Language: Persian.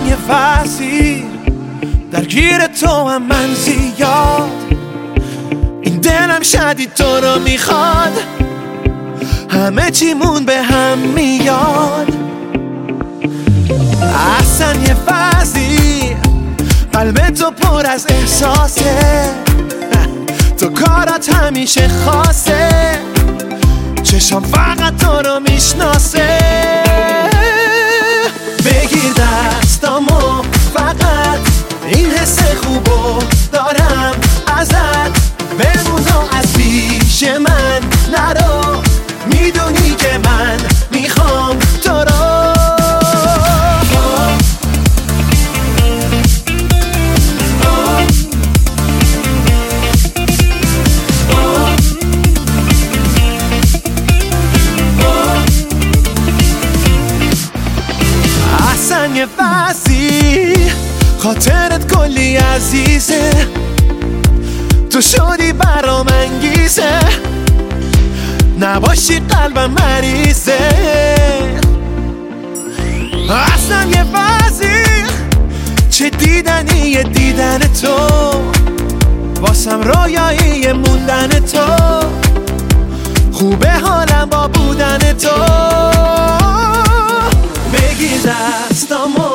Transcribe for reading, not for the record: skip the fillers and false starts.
یه فصلی درگیر تو هم من زیاد، این دلم شدید تو رو میخواد، همه چیمون به هم میاد. اصلا یه فصلی قلب تو پر از احساسه، تو کارات همیشه خاصه، چشم فقط تو رو میشناسه. بگیر دستامو فقط، این حس خوبو دارم ازت، بمون و از پیش من نرو، میدونی که من میخوام تو رو. اصلا یه فصلی خاطرت کلی عزیزه، تو شدی برام انگیزه، نباشی قلبم مریضه. اصلا یه فصلی چه دیدنیه دیدن تو، واسم رویایی موندن تو، خوبه حالم با بودن تو. بگیر دستامو